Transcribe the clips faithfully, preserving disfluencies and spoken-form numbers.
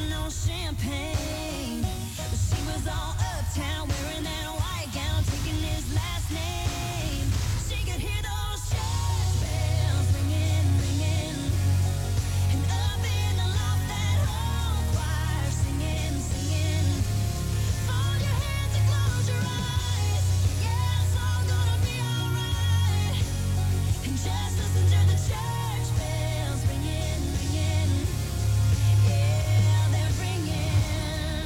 drinking no champagne. But she was all uptown, wearing that white gown, taking his last name. She could hear those church bells ringing, ringing. And up in the loft, that whole choir singing, singing. Fold your hands and close your eyes. Yeah, it's all gonna be alright. And just listen to the church bells ringing, ringing. Yeah, they're ringing.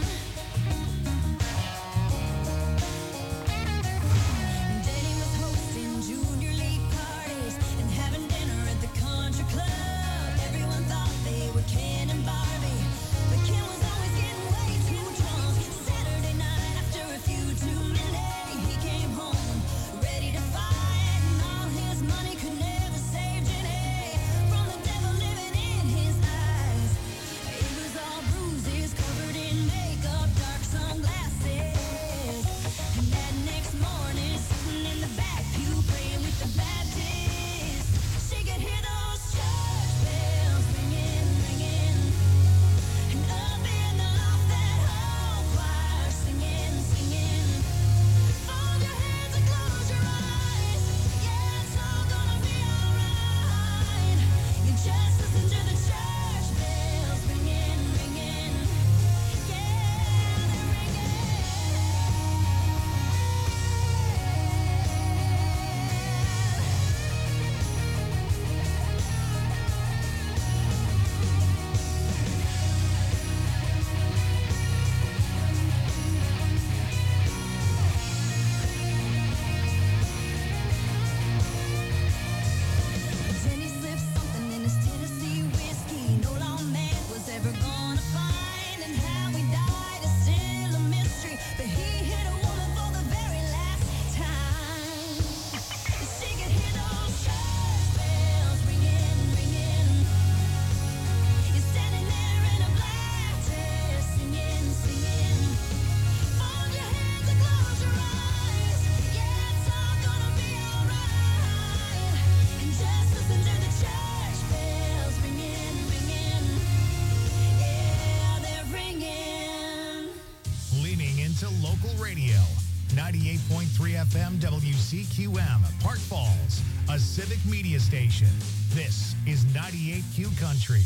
Daddy was hosting junior league parties and having dinner at the country club. Everyone thought they were Ken and Barbie, but Ken was always getting way too drunk. Saturday night after a few too many, he came home ready to fight, and all his money could never save Jenny from the devil living in his eyes. It was all bruises, covered in makeup, dark sunglasses. And that next morning, sitting in the back pew, praying with the Baptist, she could hear those church bells ringing, ringing. And up in the loft, that whole choir singing, singing. Fold your hands and close your eyes. Yeah, it's all gonna be alright. You just listen to the church bells ringing, ringing. Yeah, they're ringing. Jenny slipped something in his Tennessee whiskey no lawman was ever gonna find. And how he died is still a mystery, but he hit a woman for the very last time. She could hear those church bells ringing, ringing. You're standing there in a black dress, singing, singing. Fold your hands and close your eyes. Yeah, it's all gonna be alright. And just listen to the church bells ringing, ringing. Yeah, they're ringing. Leaning into local radio. ninety-eight point three F M W C Q M, Park Falls, a civic media station. This is ninety-eight Q Country.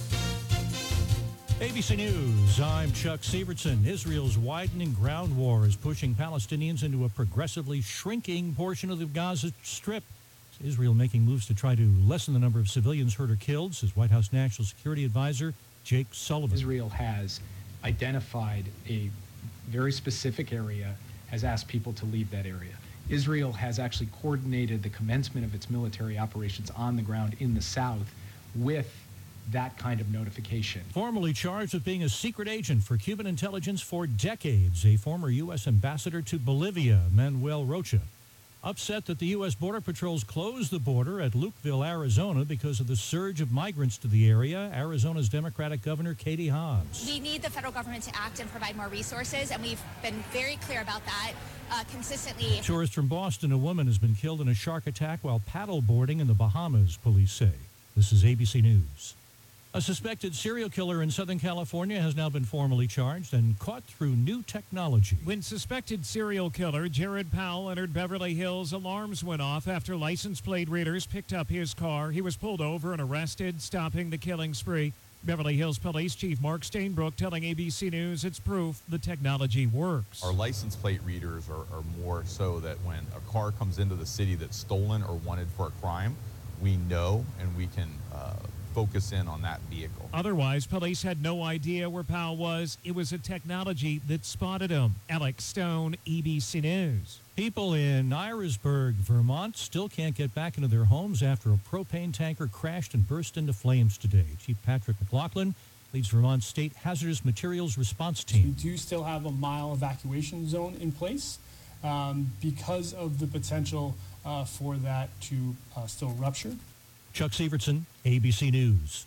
A B C News, I'm Chuck Sievertson. Israel's widening ground war is pushing Palestinians into a progressively shrinking portion of the Gaza Strip. Israel making moves to try to lessen the number of civilians hurt or killed, says White House National Security Advisor Jake Sullivan. Israel has identified a very specific area, has asked people to leave that area. Israel has actually coordinated the commencement of its military operations on the ground in the south with that kind of notification. Formally charged with being a secret agent for Cuban intelligence for decades, a former U S ambassador to Bolivia, Manuel Rocha, upset that the U S Border Patrols closed the border at Lukeville, Arizona, because of the surge of migrants to the area. Arizona's Democratic Governor Katie Hobbs. We need the federal government to act and provide more resources, and we've been very clear about that uh, consistently. Tourist from Boston, a woman has been killed in a shark attack while paddle boarding in the Bahamas, police say. This is A B C News. A suspected serial killer in Southern California has now been formally charged and caught through new technology. When suspected serial killer Jared Powell entered Beverly Hills, alarms went off after license plate readers picked up his car. He was pulled over and arrested, stopping the killing spree. Beverly Hills Police Chief Mark Stainbrook telling A B C News it's proof the technology works. Our license plate readers are, are more so that when a car comes into the city that's stolen or wanted for a crime, we know and we can uh, focus in on that vehicle. Otherwise, police had no idea where Powell was. It was a technology that spotted him. Alex Stone, A B C News. People in Irisburg, Vermont, still can't get back into their homes after a propane tanker crashed and burst into flames today. Chief Patrick McLaughlin leads Vermont's State Hazardous Materials Response Team. We do still have a mile evacuation zone in place um, because of the potential uh, for that to uh, still rupture. Chuck Sievertson, A B C News.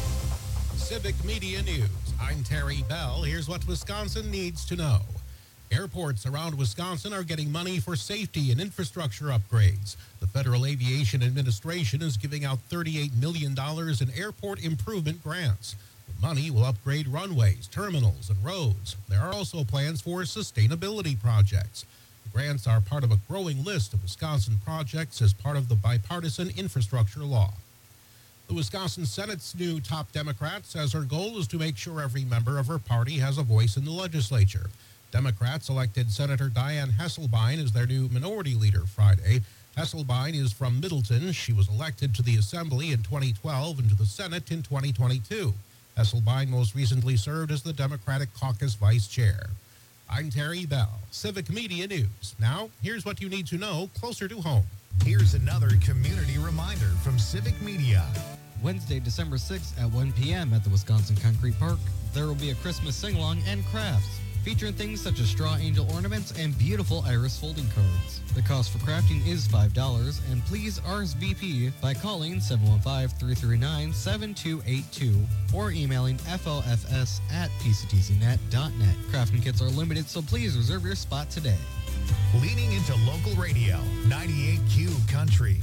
Civic Media News. I'm Terry Bell. Here's what Wisconsin needs to know. Airports around Wisconsin are getting money for safety and infrastructure upgrades. The Federal Aviation Administration is giving out thirty-eight million dollars in airport improvement grants. The money will upgrade runways, terminals, and roads. There are also plans for sustainability projects. The grants are part of a growing list of Wisconsin projects as part of the bipartisan infrastructure law. The Wisconsin Senate's new top Democrat says her goal is to make sure every member of her party has a voice in the legislature. Democrats elected Senator Dianne Hesselbein as their new minority leader Friday. Hesselbein is from Middleton. She was elected to the Assembly in twenty twelve and to the Senate in twenty twenty-two. Hesselbein most recently served as the Democratic Caucus Vice Chair. I'm Terry Bell, Civic Media News. Now, here's what you need to know closer to home. Here's another community reminder from Civic Media. Wednesday, December sixth at one p.m. at the Wisconsin Concrete Park, there will be a Christmas sing-along and crafts, featuring things such as straw angel ornaments and beautiful iris folding cards. The cost for crafting is five dollars, and please R S V P by calling seven one five, three three nine, seven two eight two or emailing F L F S at P C T C net dot net. Crafting kits are limited, so please reserve your spot today. Leaning into local radio, ninety-eight Q Country.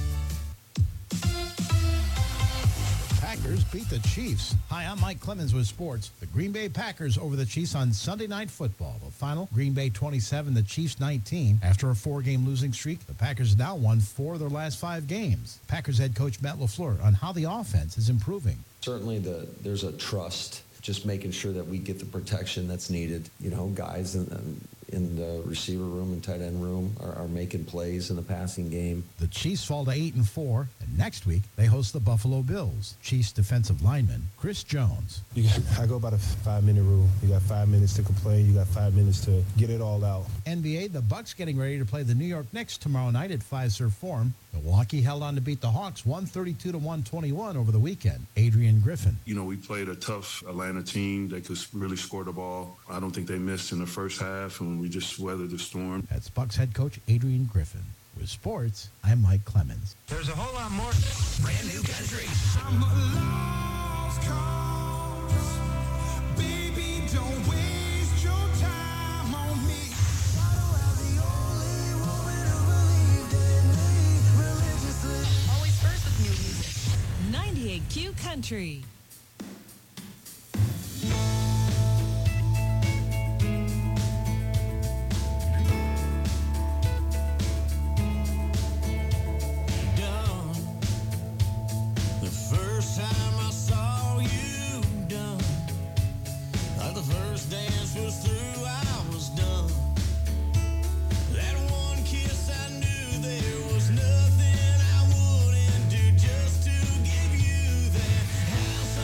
Packers beat the Chiefs. Hi, I'm Mike Clemens with sports. The Green Bay Packers over the Chiefs on Sunday Night Football. The final, Green Bay twenty-seven, the Chiefs nineteen. After a four-game losing streak, the Packers now won four of their last five games. Packers head coach Matt LaFleur on how the offense is improving. Certainly the, there's a trust, just making sure that we get the protection that's needed. You know, guys in, in the receiver room and tight end room are, are making plays in the passing game. The Chiefs fall to eight and four, and next week they host the Buffalo Bills. Chiefs defensive lineman Chris Jones. You got, I go by the five-minute rule. You got five minutes to complain. You got five minutes to get it all out. N B A, the Bucks getting ready to play the New York Knicks tomorrow night at Fiserv Forum. Milwaukee held on to beat the Hawks one thirty-two to one twenty-one over the weekend. Adrian Griffin. You know, we played a tough Atlanta team that could really score the ball. I don't think they missed in the first half, and we just weathered the storm. That's Bucks head coach Adrian Griffin. With sports, I'm Mike Clemens. There's a whole lot more. Brand new country. I'm a lost cause. Baby, don't waste your time on me. Always first with new music. ninety-eight Q Country. House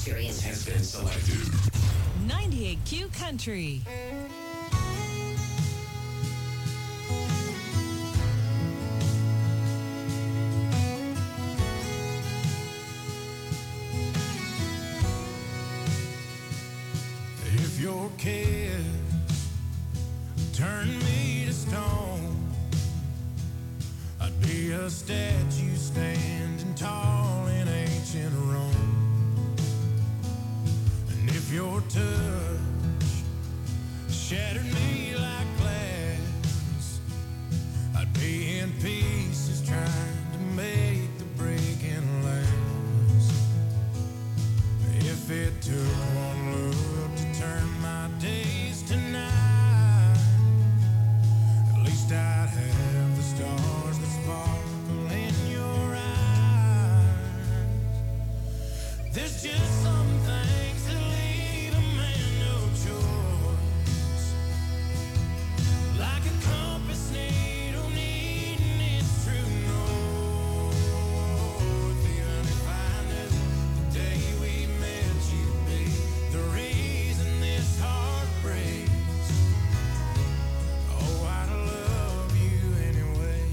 experience has been selected. ninety-eight Q Country. If your kiss turned me to stone, I'd be a statue standing tall in ancient Rome. And if your touch shattered me like glass, I'd be in pieces trying to make the breaking last. If it took one look to turn my days to night, at least I'd have the stars that sparkle in your eyes. There's just some things that leave a man no choice, like a compass needle needing its true north. Even if I knew the day we met you'd be the reason this heart breaks, oh, I'd love you anyway.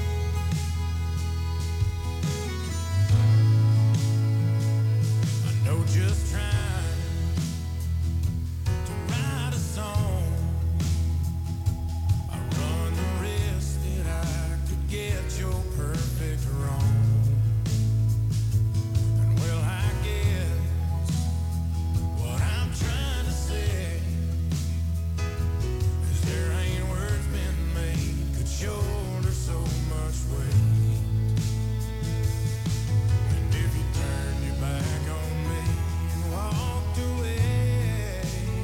I know just trying to write a song, I run the risk that I could get your perfect wrong. And well, I guess what I'm trying to say is there ain't words been made could shoulder so much weight. And if you turned your back on me and walked away,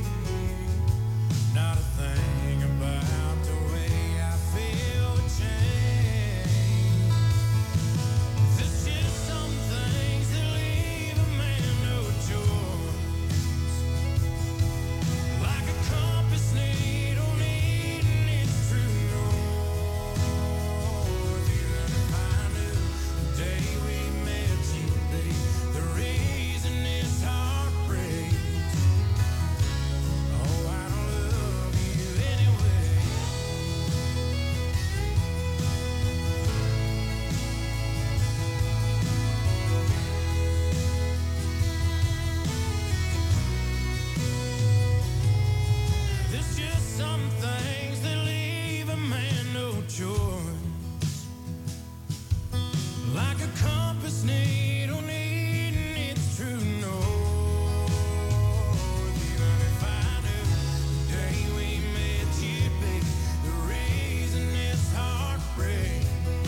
not a thing about the way I feel would change. There's just some things that leave a man no choice, like a compass needle needing its true north. Even if I knew the day we met you'd be the reason this heart breaks, oh, I don't love you anyway. There's just some things that leave a man no choice, like a compass needle needing its true north. Even if I knew the day we met you'd be the reason this heart breaks,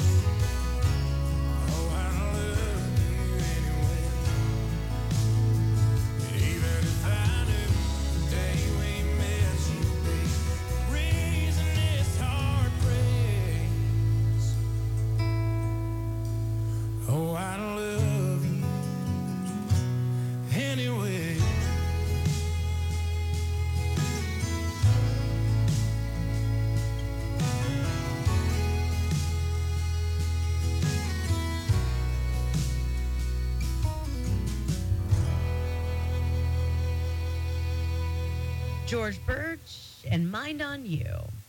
oh, I love you anyway. Even if I knew the day we met you'd be the reason this heart breaks, oh, I love you anyway. George Birch and Mind on You.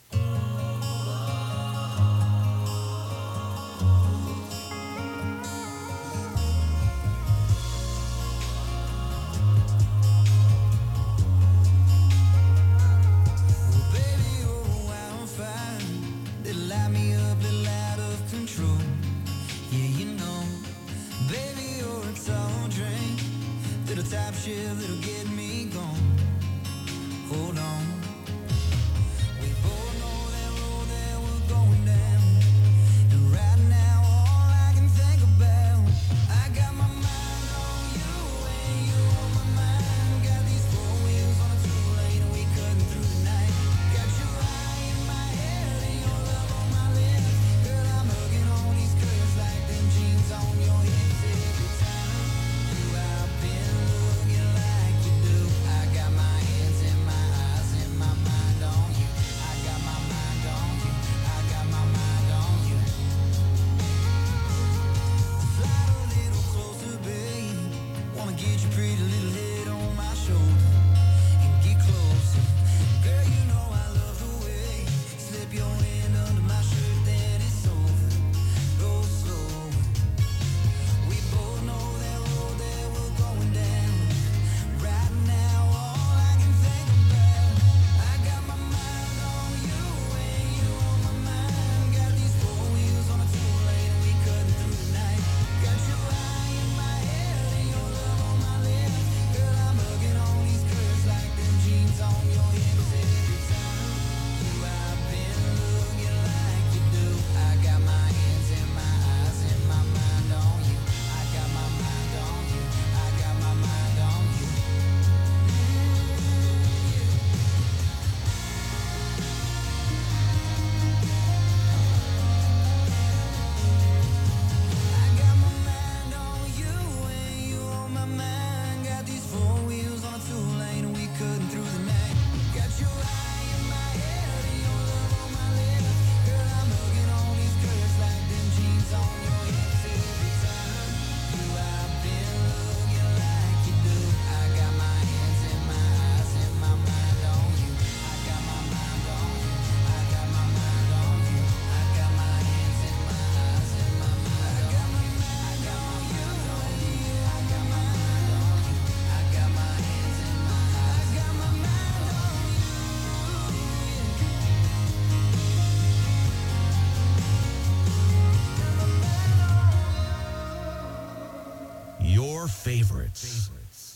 Baby, you're a wildfire that light me up, little out of control. Yeah, you know, baby, you're a tall drink, little top shift that'll get me gone. Hold on, we both know that road that we're going down, and right now all I can think about, I got my mind on you and you on my mind. Got these four wheels on a two lane and we cutting through the night. Got your eye in my head and your love on my lips. Girl, I'm hugging on these curves like them jeans on your hips. Every time you out been looking like you do, I got my hands in my eyes and my mind on you. I got my mind on you. I got my mind on you. Slide a little closer, baby.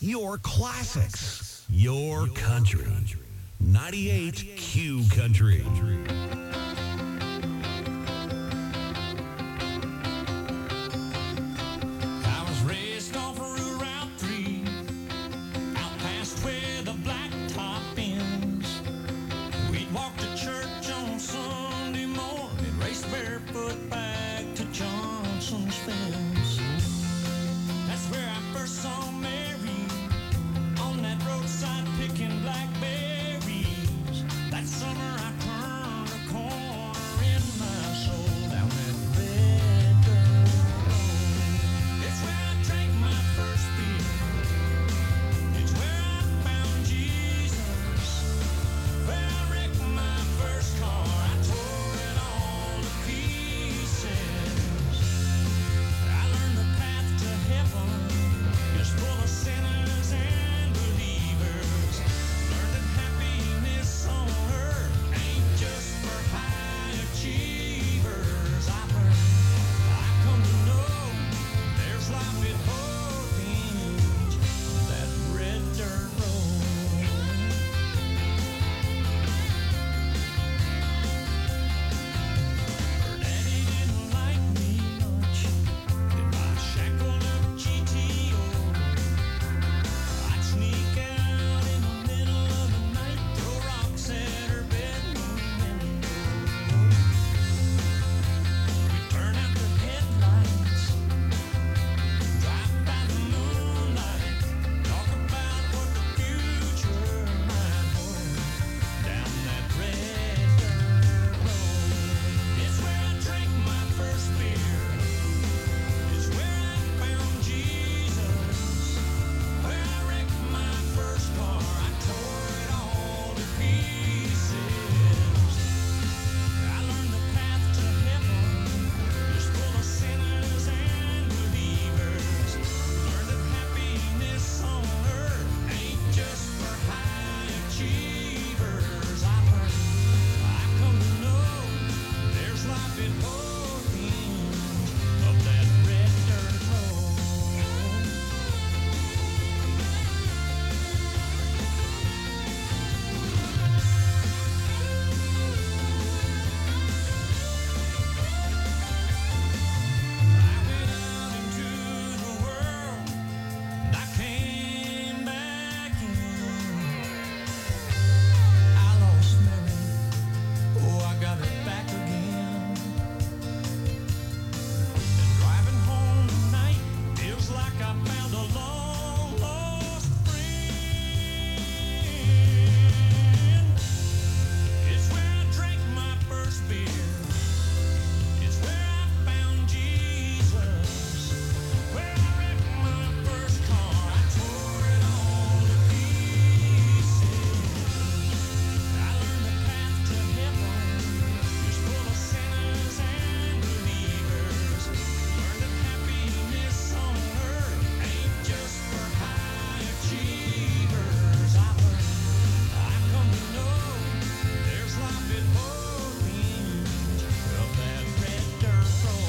your classics, your country. ninety-eight Q Country. I was raised off of Route three, out past where the blacktop ends. We'd walk to church on Sunday morning, race barefoot back to Johnson's fence. That's where I first saw Mary, on that roadside picking blackberries. That summer I turned a corner in my soul down that red dirt road. It's where I drank my first beer. It's where I found Jesus. Where I wrecked my first car. I tore it all to pieces. I learned the path to heaven is full of sinners and believers. Learned that happiness on earth ain't just for high achievers. I learned, I come to know there's life at both ends of that red dirt road. Her daddy didn't like me much in my shackled up G T O. I'd sneak out in the middle of the night, throw rocks at her bedroom window. We'd turn out the headlights, drive by the moonlight, talk about what the future might hold down that red dirt road. It's where I drank my first beer. It's where I found Jesus. Where I wrecked my first car. I tore it all to pieces. I learned the path to heaven is full of sinners and believers. Learned that happiness on earth ain't just for high achievers. I learned, I come to know there's life at both ends of that red dirt road. I went out into the world and I came back in. I lost Mary, oh I got her back again. And driving home tonight feels like I found a long lost friend. It's where I drank my first beer. It's where I found Jesus. Where I wrecked my first car. I tore it all to pieces. I learned the path to heaven is full of sinners and believers. Learned that happiness on earth ain't just for high achievers. I learned, I come to know there's life at both ends of that red dirt road.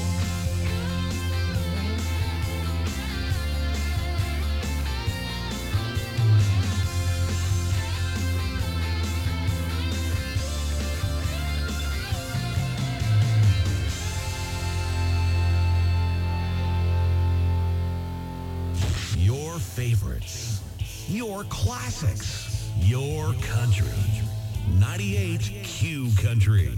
Your favorites, your classics, your country. ninety-eight Q Country.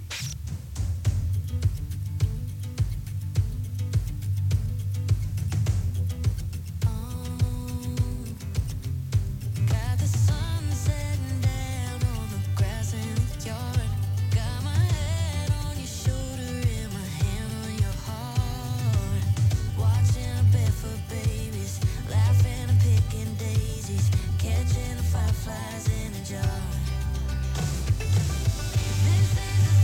Got the sun setting down on the grass in the yard. Got my head on your shoulder and my hand on your heart. Watching a barefoot babies, laughing and picking daisies, catching the fireflies in a jar. This is the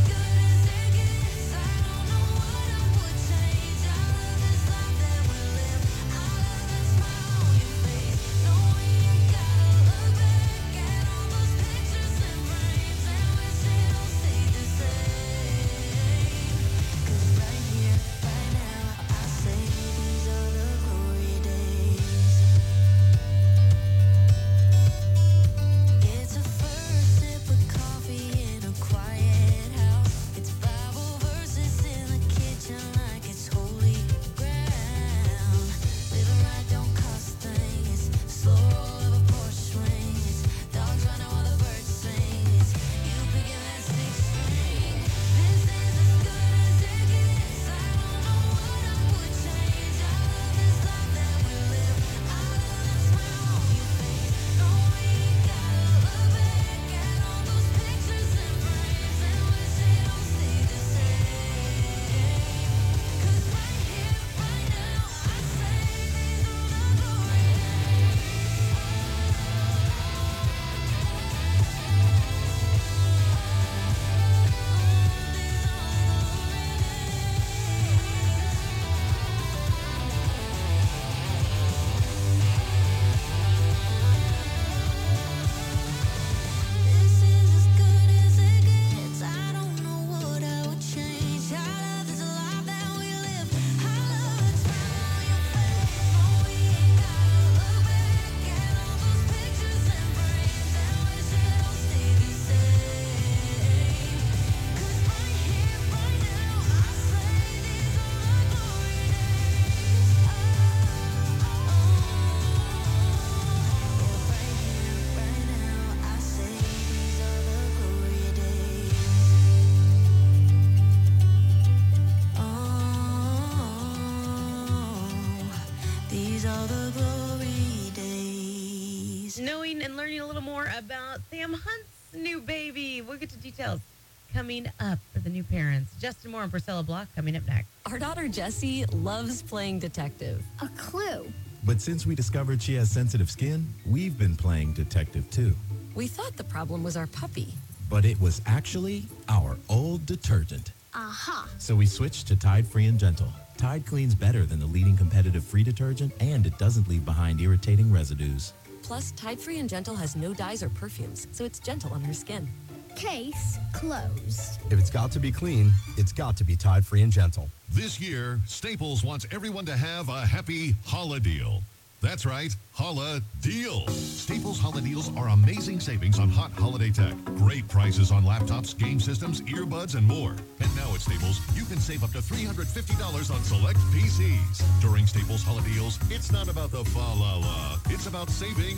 knowing and learning a little more about Sam Hunt's new baby. We'll get to details coming up for the new parents. Justin Moore and Priscilla Block coming up next. Our daughter Jessie loves playing detective. A clue. But since we discovered she has sensitive skin, we've been playing detective too. We thought the problem was our puppy. But it was actually our old detergent. Aha. So we switched to Tide Free and Gentle. Tide cleans better than the leading competitive free detergent, and it doesn't leave behind irritating residues. Plus, Tide Free and Gentle has no dyes or perfumes, so it's gentle on her skin. Case closed. If it's got to be clean, it's got to be Tide Free and Gentle. This year, Staples wants everyone to have a happy Holla Deal. That's right, Holla Deals. Staples Holla Deals are amazing savings on hot holiday tech. Great prices on laptops, game systems, earbuds, and more. And now at Staples, you can save up to three hundred fifty dollars on select P Cs. During Staples Holla Deals, it's not about the fa-la-la. It's about saving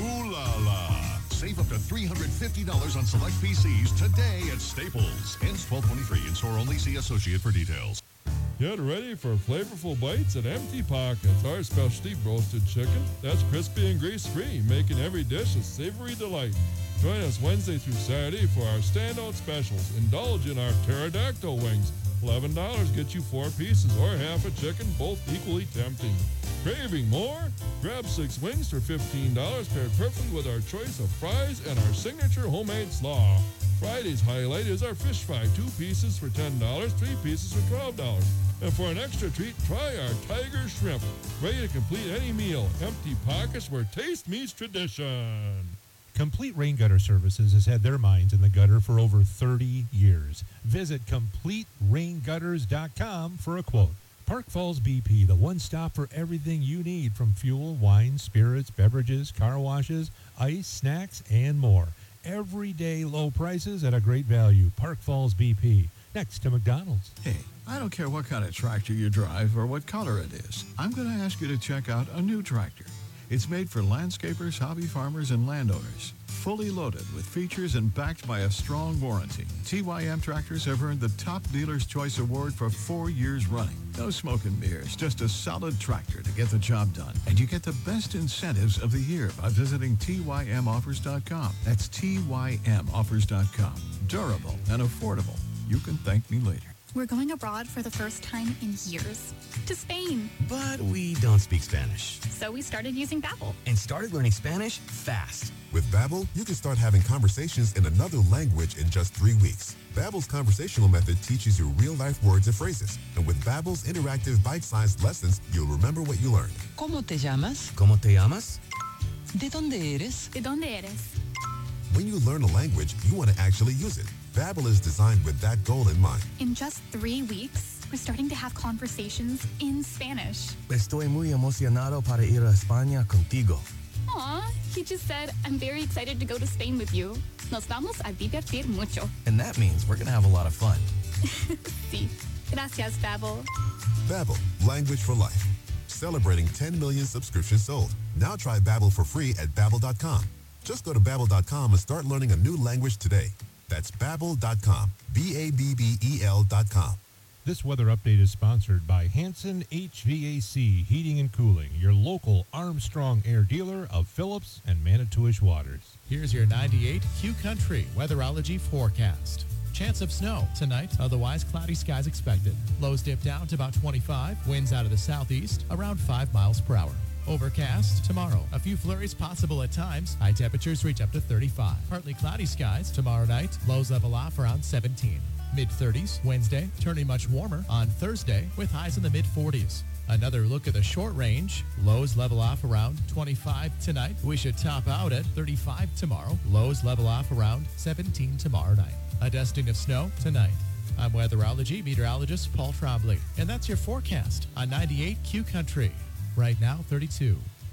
moo-la-la. Save up to three hundred fifty dollars on select P Cs today at Staples. Ends twelve twenty-three. In store only. See associate for details. Get ready for flavorful bites at Empty Pockets, our specialty roasted chicken that's crispy and grease-free, making every dish a savory delight. Join us Wednesday through Saturday for our standout specials. Indulge in our pterodactyl wings. eleven dollars gets you four pieces or half a chicken, both equally tempting. Craving more? Grab six wings for fifteen dollars, paired perfectly with our choice of fries and our signature homemade slaw. Friday's highlight is our fish fry, two pieces for ten dollars, three pieces for twelve dollars. And for an extra treat, try our tiger shrimp. Ready to complete any meal. Empty Pockets, where taste meets tradition. Complete Rain Gutter Services has had their minds in the gutter for over thirty years. Visit complete rain gutters dot com for a quote. Park Falls B P, the one stop for everything you need, from fuel, wine, spirits, beverages, car washes, ice, snacks, and more. Everyday low prices at a great value. Park Falls B P, next to McDonald's. Hey, I don't care what kind of tractor you drive or what color it is. I'm going to ask you to check out a new tractor. It's made for landscapers, hobby farmers, and landowners. Fully loaded with features and backed by a strong warranty. T Y M tractors have earned the Top Dealer's Choice Award for four years running. No smoke and mirrors, just a solid tractor to get the job done. And you get the best incentives of the year by visiting T Y M offers dot com. That's T Y M offers dot com. Durable and affordable. You can thank me later. We're going abroad for the first time in years. To Spain. But we don't speak Spanish. So we started using Babbel. And started learning Spanish fast. With Babbel, you can start having conversations in another language in just three weeks. Babbel's conversational method teaches you real-life words and phrases. And with Babbel's interactive bite-sized lessons, you'll remember what you learned. ¿Cómo te llamas? ¿Cómo te llamas? ¿De dónde eres? ¿De dónde eres? When you learn a language, you want to actually use it. Babbel is designed with that goal in mind. In just three weeks, we're starting to have conversations in Spanish. Estoy muy emocionado para ir a España contigo. Aw, he just said, I'm very excited to go to Spain with you. Nos vamos a divertir mucho. And that means we're going to have a lot of fun. Sí. Gracias, Babbel. Babbel, language for life. Celebrating ten million subscriptions sold. Now try Babbel for free at babbel dot com. Just go to babbel dot com and start learning a new language today. That's babbel dot com. B A B B E L dot com. This weather update is sponsored by Hanson H V A C Heating and Cooling, your local Armstrong Air dealer of Phillips and Manitowish waters. Here's your ninety-eight Q Country weatherology forecast. Chance of snow tonight, otherwise cloudy skies expected. Lows dip down to about twenty-five, winds out of the southeast around five miles per hour. Overcast tomorrow. A few flurries possible at times. High temperatures reach up to thirty-five. Partly cloudy skies tomorrow night. Lows level off around seventeen. mid thirties Wednesday, turning much warmer on Thursday with highs in the mid forties. Another look at the short range. Lows level off around twenty-five tonight. We should top out at thirty-five tomorrow. Lows level off around seventeen tomorrow night. A dusting of snow tonight. I'm weatherology meteorologist Paul Trombley, and that's your forecast on ninety-eight Q Country. Right now, thirty-two.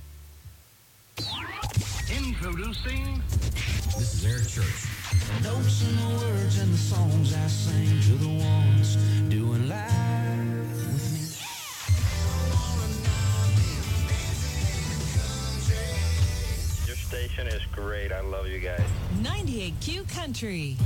Introducing. This is Eric Church. Notes and the words and the songs I sing to the ones doing live with me. Your station is great. I love you guys. ninety-eight Q Country.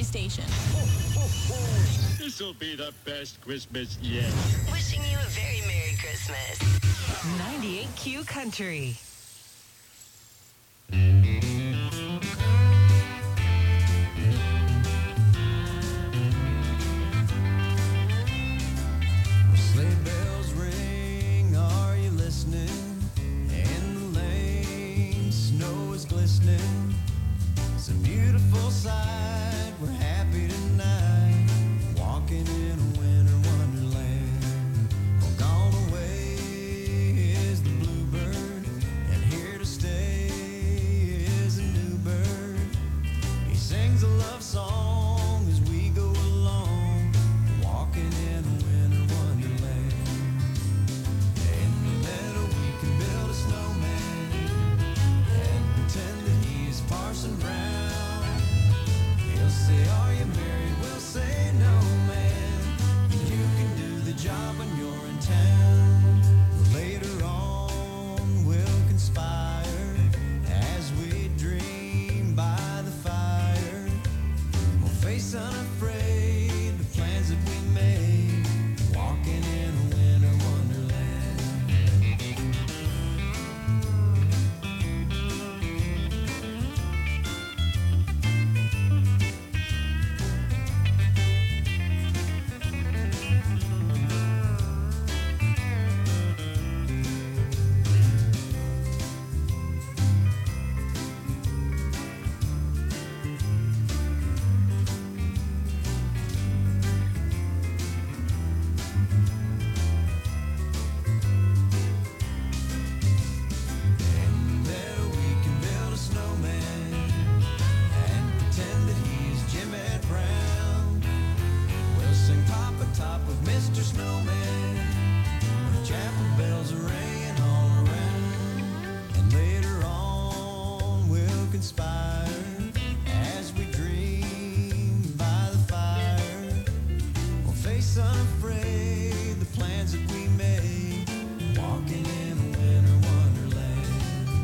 Country station. This'll be the best Christmas yet. Wishing you a very Merry Christmas. ninety-eight Q Country. Sleigh bells ring, are you listening? In the lane, snow is glistening. It's a beautiful sight, we're happy tonight, walking in a winter wonderland. Well, gone away is the bluebird, and here to stay is a new bird. He sings a love song as we go along, walking in a winter wonderland. In the meadow we can build a snowman and pretend that he's Parson Brown. He'll say, are you married? We'll say, no, man. You can do the job when you're in town. Later on we'll conspire as we dream by the fire. We'll face unafraid the plans that we made, walking in a winter wonderland. In the meadow we can build a snowman and pretend that he's Jimmy Brown. We'll sing Papa Top with Mister Snowman, with chapel bells are ringing all around. And later on we'll conspire as we dream by the fire. We'll face unafraid the plans that we made, walking in a winter wonderland.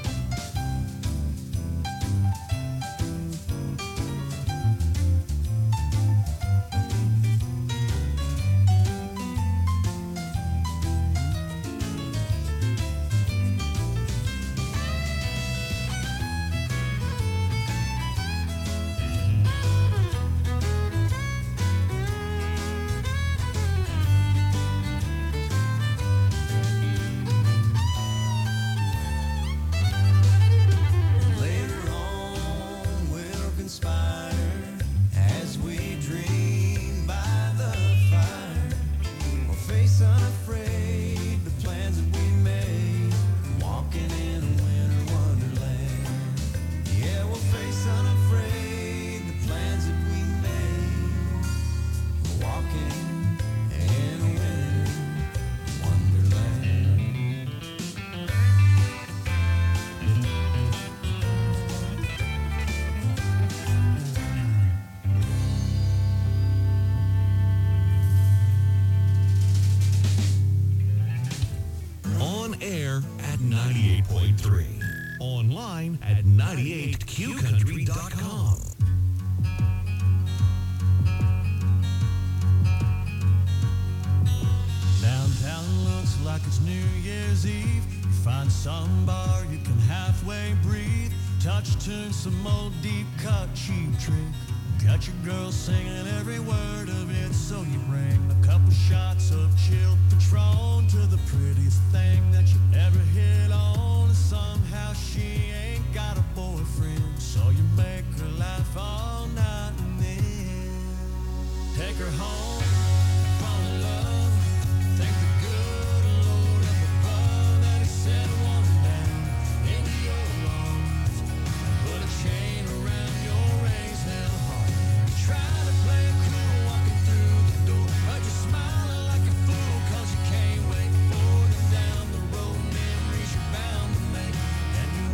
Later on we'll conspire as we dream by the fire. We'll face unafraid the plans that we made, walking in a winter wonderland. Yeah, we'll face unafraid the plans that we made, walking in a winter wonderland. On air at ninety-eight point three. Online at ninety-eight q country dot com. Downtown looks like it's New Year's Eve. You find some bar you can halfway breathe. Touch tune, some old deep cut cheap trick. Got your girl singing every word of it, so you bring a couple shots of chilled Patron to the prettiest thing that you ever hit on. And somehow she ain't got a boyfriend, so you make her laugh all night and then take her home, fall in love. Thank the good Lord up above that he said one down into your arms. Put a chain around your raised down heart. Try to play it cool walking through the door, but you're smiling like a fool 'cause you can't wait for them down the road. Memories you're bound to make, and you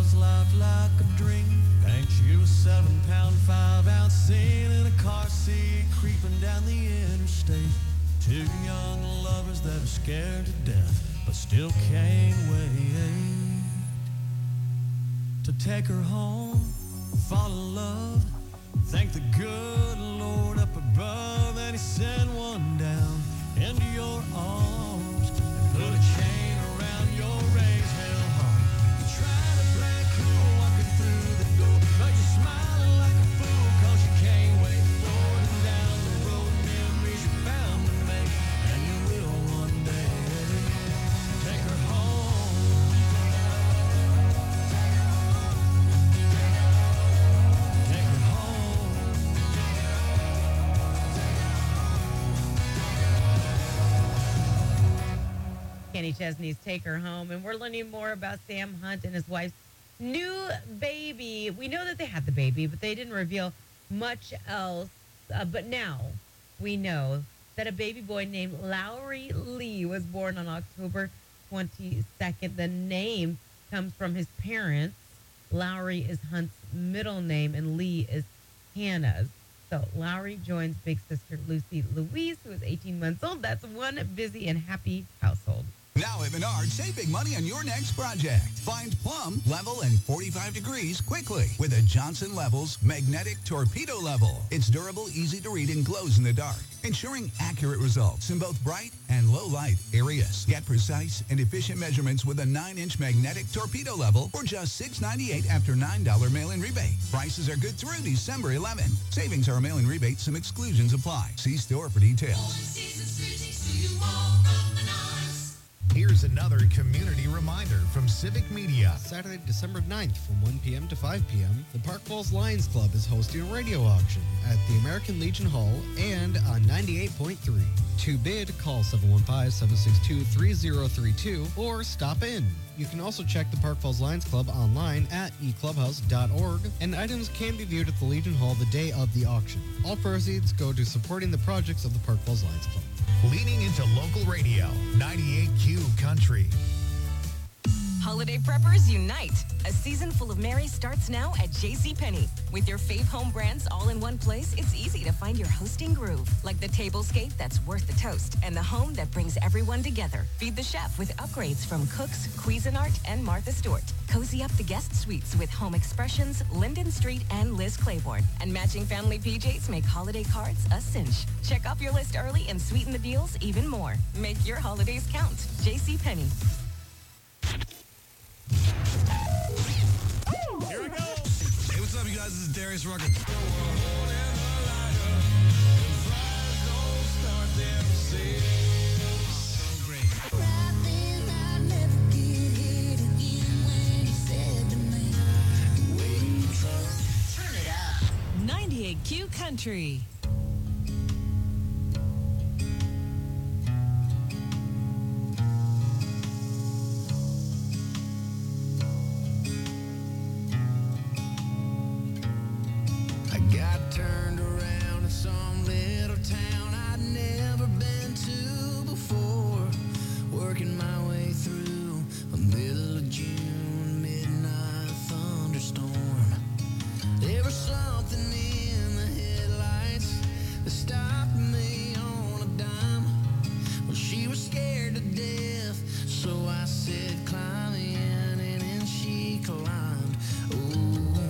was life like a dream. And she was seven pound, five ounce, sitting in a car seat, creeping down the interstate. Two young lovers that are scared to death, but still can't wait to take her home, fall in love, thank the good Lord up above, and he sent one down into your arms and put a chain around your raised hell heart. You try to play cool walking through the door, but you're smiling like a fool cause you can't wait forward and down the road. Memories you're bound to make, and you will one day. Take her home. Take her home. Kenny Chesney's Take Her Home, and we're learning more about Sam Hunt and his wife's new baby. We know that they had the baby, but they didn't reveal much else. Uh, but now we know that a baby boy named Lowry Lee was born on October twenty-second. The name comes from his parents. Lowry is Hunt's middle name, and Lee is Hannah's. So Lowry joins big sister Lucy Louise, who is eighteen months old. That's one busy and happy household. Now at Menards, save big money on your next project. Find plumb, level, and forty-five degrees quickly with a Johnson Levels Magnetic Torpedo Level. It's durable, easy to read, and glows in the dark, ensuring accurate results in both bright and low light areas. Get precise and efficient measurements with a nine inch magnetic torpedo level for just six ninety-eight after nine dollars mail-in rebate. Prices are good through December eleventh. Savings are a mail-in rebate. Some exclusions apply. See store for details. Here's another community reminder from Civic Media. Saturday, December ninth from one p.m. to five p.m., the Park Falls Lions Club is hosting a radio auction at the American Legion Hall and on ninety-eight point three. To bid, call seven one five, seven six two, three zero three two or stop in. You can also check the Park Falls Lions Club online at e clubhouse dot org, and items can be viewed at the Legion Hall the day of the auction. All proceeds go to supporting the projects of the Park Falls Lions Club. Leaning into local radio, ninety-eight Q Country. Holiday preppers unite. A season full of merry starts now at JCPenney. With your fave home brands all in one place, it's easy to find your hosting groove. Like the tablescape that's worth the toast and the home that brings everyone together. Feed the chef with upgrades from Cooks, Cuisinart, and Martha Stewart. Cozy up the guest suites with Home Expressions, Linden Street, and Liz Claiborne. And matching family P Js make holiday cards a cinch. Check off your list early and sweeten the deals even more. Make your holidays count. JCPenney. Here we go. Hey, what's up, you guys? This is Darius Rucker. So great. Turn it up. ninety-eight Q Country. Turned around in some little town I'd never been to before, working my way through a middle of June midnight thunderstorm. There was something in the headlights that stopped me on a dime. Well, she was scared to death, so I said climb in, and then she climbed. Oh,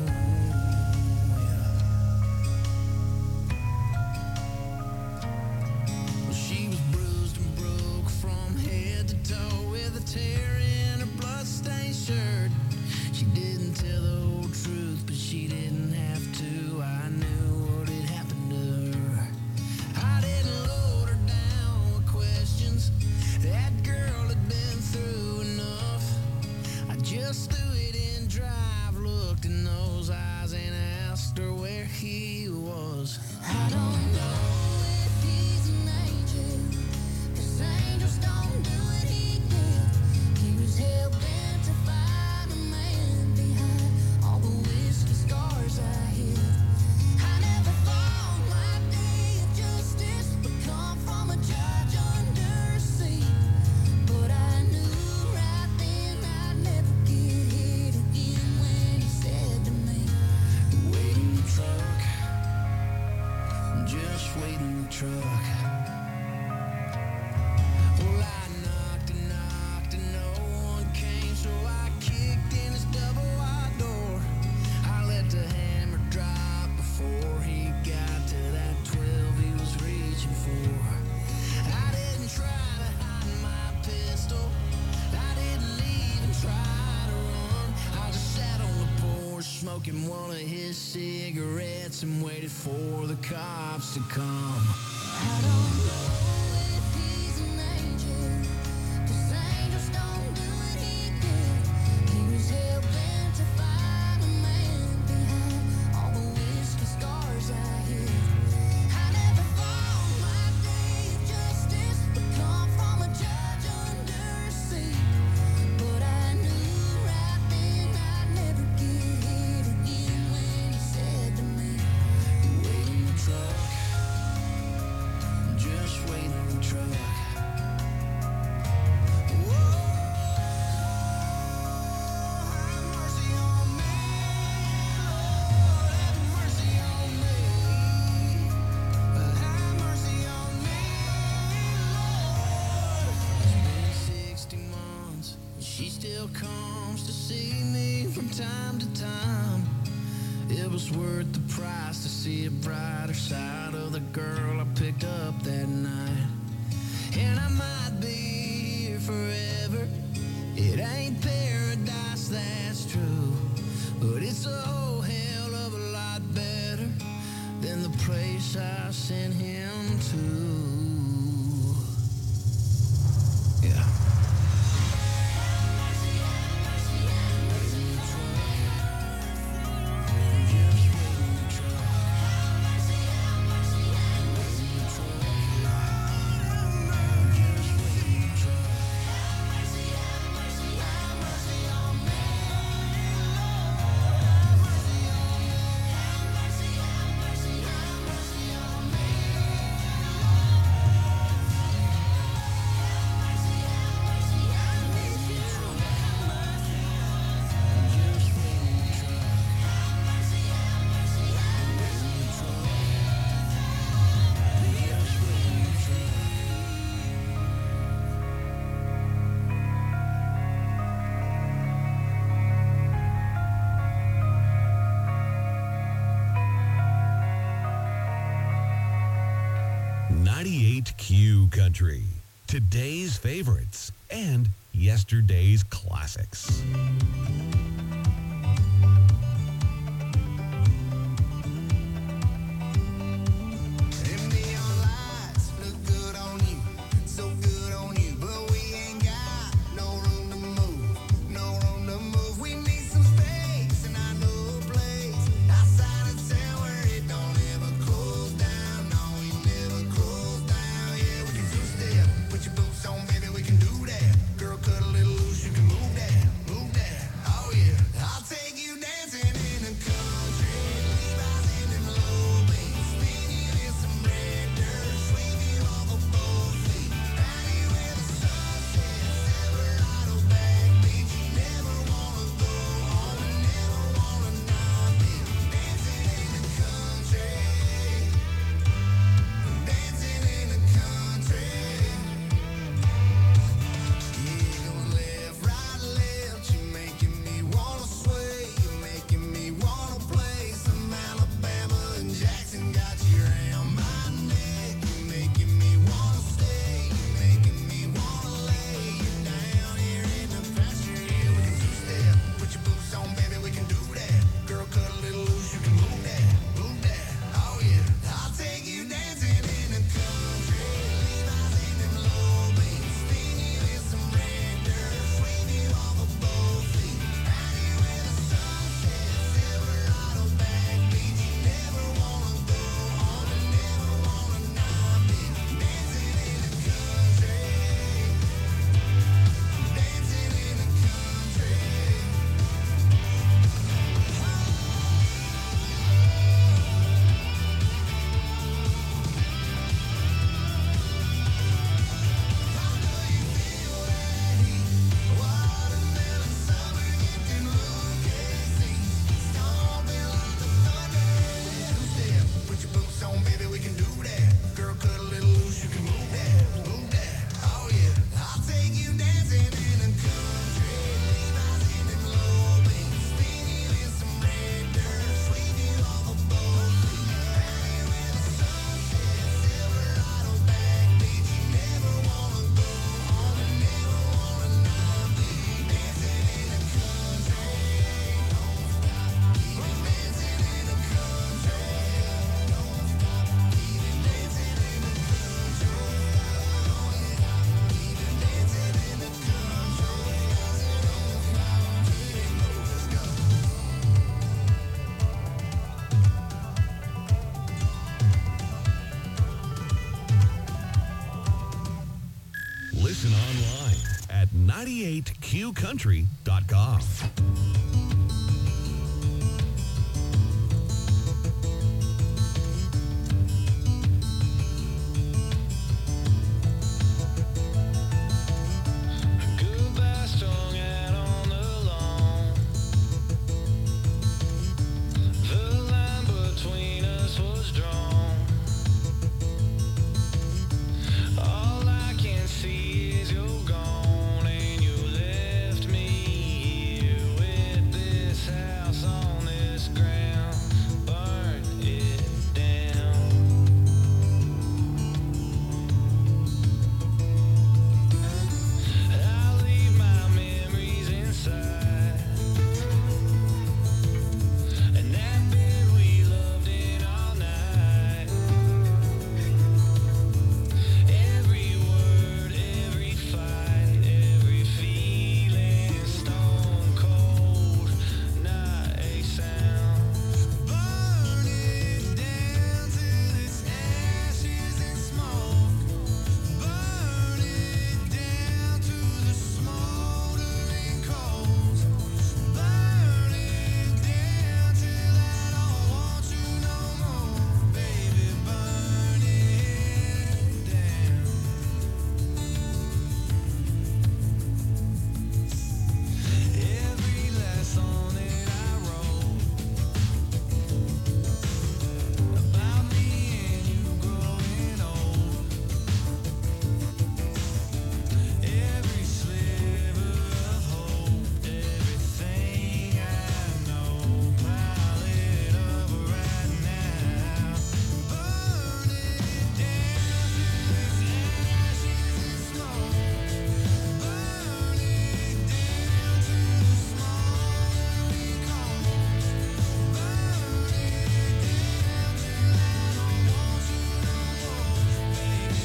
tear in her bloodstained shirt. She didn't tell the whole truth, but she didn't have to. I knew what had happened to her. I didn't load her down with questions. That girl had been through enough. I just threw it in drive, looked in those eyes, and asked her where he was. I don't know if he's an angel, 'cause angels don't do what he did. He was hell-bent to find a man behind all the whiskey scars I hid. I never thought my day of justice would come from a judge under a seat, but I knew right then I'd never get smoking one of his cigarettes and waited for the cops to come. I don't know. Comes to see me from time to time. It was worth the price to see a brighter side of the girl I picked up that night. And I might be here forever. It ain't paradise, that's true, but it's a whole hell of a lot better than the place I sent him to. Yeah. ninety-eight Q Country. Today's favorites and yesterday's classics. Put your boots on, baby, we can do that. Girl, cut a little loose, you can move that, move that. Oh Listen online at ninety-eight Q country dot com. Goodbye strung out on the lawn. The line between us was drawn. All I can see is you're gone, and you left me here with this house on this ground. Burn it down. I leave my memories inside, and that bed we loved in all night. Every word, every fight, every feeling, stone cold, not a sound. Burn it down till it's ashes and smoke. Burn it down to the smoldering coals. Burn it down till I don't want you no more, baby. Burn it down. Every last song that I wrote about me and you growing old. Every sliver of hope, everything I know, pile it up right now. Burn it down till it's ashes and smoke. Burn it down to the smoldering coals. Burn it down till I don't want you no more, baby.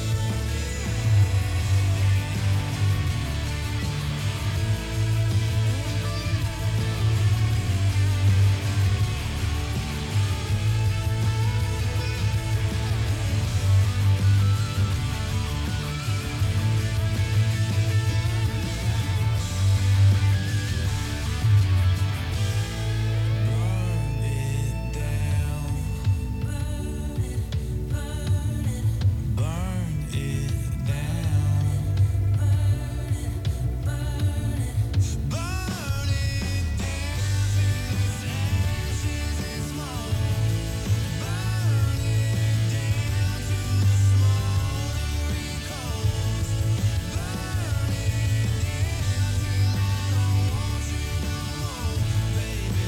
Burn it down. Burn it, burn it. Burn it down. Burn it, burn it. Burn it down till it's ashes and smoke. Burn it down to the smoldering coals. Burn it down till I don't want you no more, baby.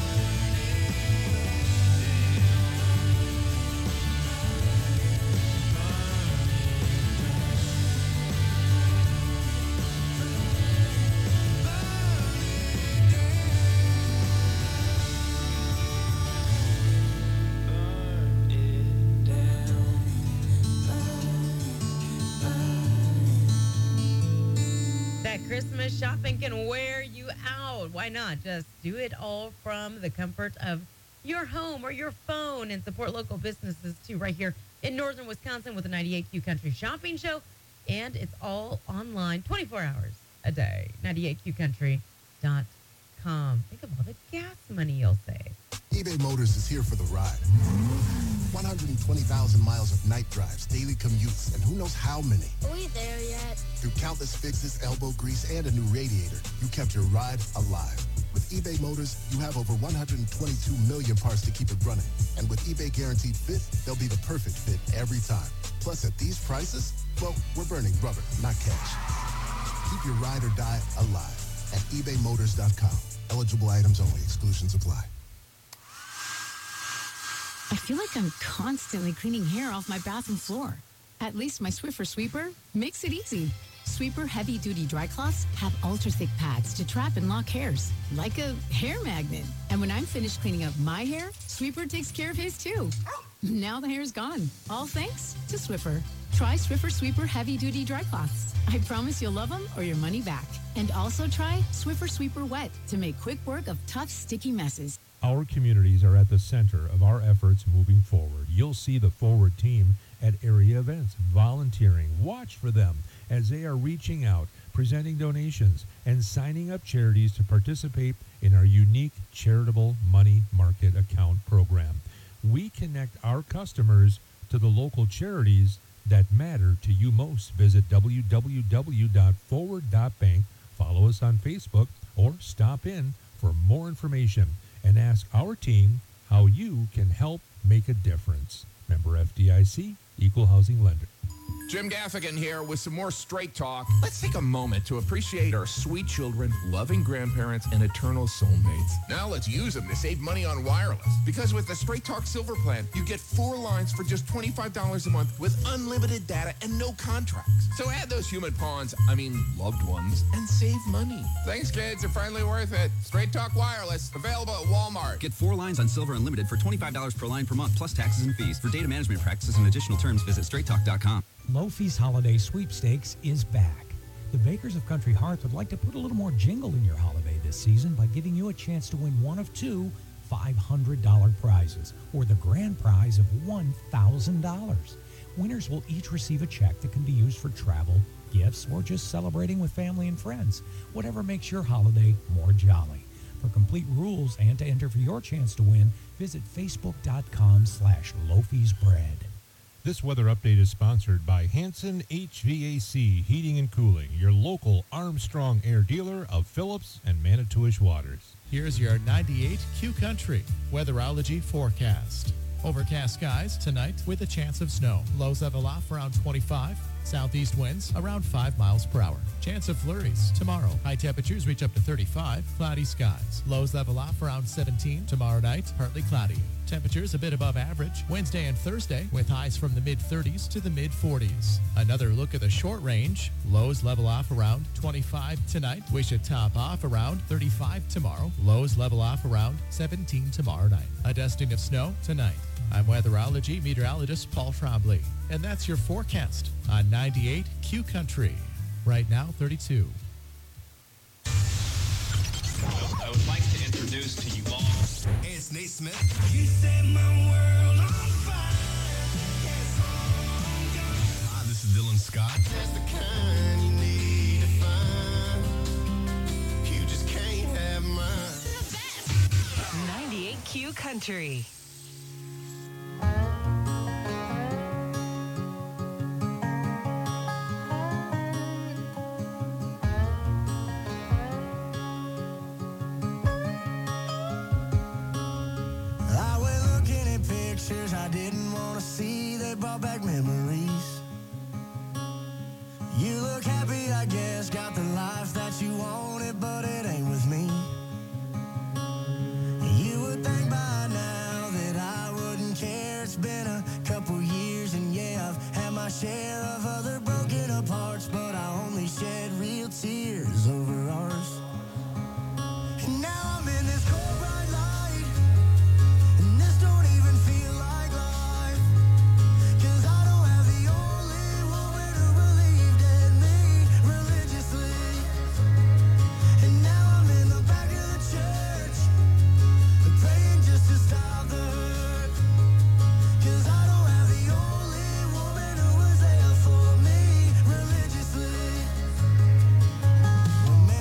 That Christmas shopping can wear you out. Why not? Just do it all from the comfort of your home or your phone and support local businesses too right here in northern Wisconsin with the ninety-eight Q Country Shopping Show. And it's all online twenty-four hours a day. ninety-eight Q country dot com. Think of all the gas money you'll save. eBay Motors is here for the ride. one hundred twenty thousand miles of night drives, daily commutes, and who knows how many. Are we there yet? Through countless fixes, elbow grease, and a new radiator, you kept your ride alive. With eBay Motors, you have over one hundred twenty-two million parts to keep it running. And with eBay Guaranteed Fit, they'll be the perfect fit every time. Plus, at these prices, well, we're burning rubber, not cash. Keep your ride or die alive at ebay motors dot com. Eligible items only. Exclusions apply. I feel like I'm constantly cleaning hair off my bathroom floor. At least my Swiffer Sweeper makes it easy. Sweeper heavy-duty dry cloths have ultra-thick pads to trap and lock hairs, like a hair magnet. And when I'm finished cleaning up my hair, Sweeper takes care of his too. Now the hair's gone, all thanks to Swiffer. Try Swiffer Sweeper heavy-duty dry cloths. I promise you'll love them or your money back. And also try Swiffer Sweeper Wet to make quick work of tough, sticky messes. Our communities are at the center of our efforts moving forward. You'll see the Forward team at area events, volunteering. Watch for them as they are reaching out, presenting donations, and signing up charities to participate in our unique charitable money market account program. We connect our customers to the local charities that matter to you most. Visit w w w dot forward dot bank, follow us on Facebook, or stop in for more information and ask our team how you can help make a difference. Member F D I C, Equal Housing Lender. Jim Gaffigan here with some more Straight Talk. Let's take a moment to appreciate our sweet children, loving grandparents, and eternal soulmates. Now let's use them to save money on wireless. Because with the Straight Talk Silver Plan, you get four lines for just twenty-five dollars a month with unlimited data and no contracts. So add those human pawns, I mean loved ones, and save money. Thanks, kids. You're finally worth it. Straight Talk Wireless, available at Walmart. Get four lines on Silver Unlimited for twenty-five dollars per line per month, plus taxes and fees. For data management practices and additional terms, visit straight talk dot com. Lofi's Holiday Sweepstakes is back. The Bakers of Country Hearth would like to put a little more jingle in your holiday this season by giving you a chance to win one of two five hundred dollars prizes, or the grand prize of one thousand dollars. Winners will each receive a check that can be used for travel, gifts, or just celebrating with family and friends, whatever makes your holiday more jolly. For complete rules and to enter for your chance to win, visit facebook dot com slash Lofi's Bread. This weather update is sponsored by Hanson H V A C Heating and Cooling, your local Armstrong Air dealer of Phillips and Manitowish Waters. Here's your ninety-eight Q Country weatherology forecast. Overcast skies tonight with a chance of snow. Lows level off around twenty-five. Southeast winds around five miles per hour. Chance of flurries tomorrow. High temperatures reach up to thirty-five. Cloudy skies. Lows level off around seventeen. Tomorrow night, partly cloudy. Temperatures a bit above average Wednesday and Thursday, with highs from the mid thirties to the mid forties. Another look at the short range. Lows level off around twenty-five tonight. We should top off around thirty-five tomorrow. Lows level off around seventeen tomorrow night. A dusting of snow tonight. I'm weatherology meteorologist Paul Trombley, and that's your forecast on ninety-eight Q Country. Right now, thirty-two. I would like to introduce to you all. Hey, it's Nate Smith. You set my world on fire. Hi, this is Dylan Scott. That's the kind you need to find. You just can't have mine. ninety-eight Q Country. I didn't want to see, they brought back memories. You look happy, I guess, got the life that you wanted, but it ain't with me. You would think by now that I wouldn't care. It's been a couple years, and yeah, I've had my share of other broken apart, but I only shed real tears over ours. And now I'm in this cold bright light, and this don't even feel like life, 'cause I don't have the only woman who believed in me religiously. And now I'm in the back of the church, praying just to stop the hurt, 'cause I don't have the only woman who was there for me religiously. Well,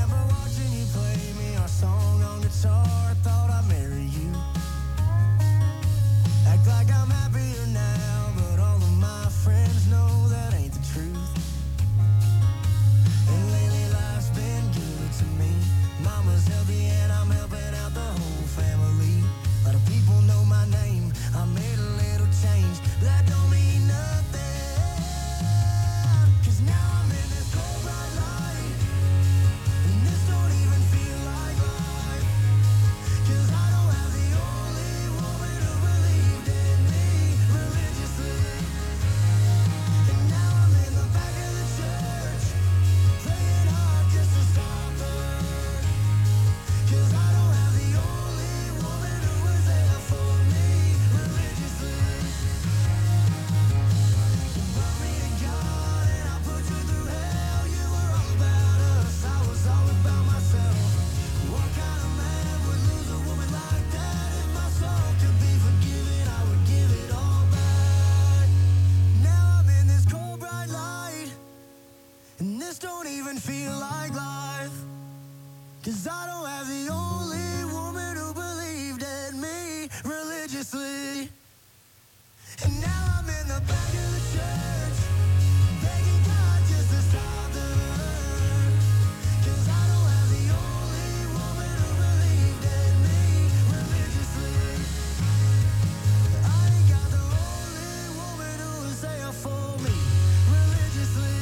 And this don't even feel like life. Cause I don't have the only woman who believed in me religiously. And now I'm in the back of the church, begging God just to stop the hurt. Cause I don't have the only woman who believed in me religiously. I ain't got the only woman who was there for me religiously.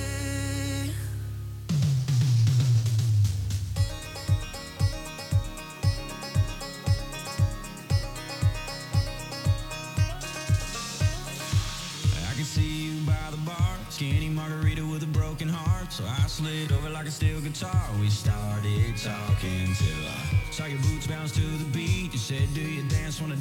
I can see you by the bar, skinny margarita with a broken heart. So I slid over like a steel guitar. We started talking till I saw your boots bounce to the beat. You said, do you dance? Wanna